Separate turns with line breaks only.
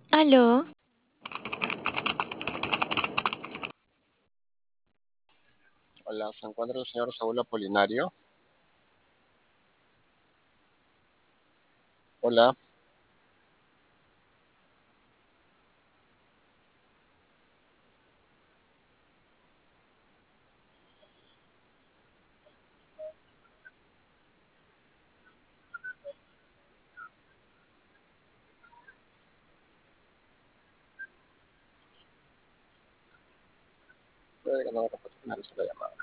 Aló,
Hola, ¿se encuentra el señor Saúl Apolinario? Hola, puede que no finalice la llamada.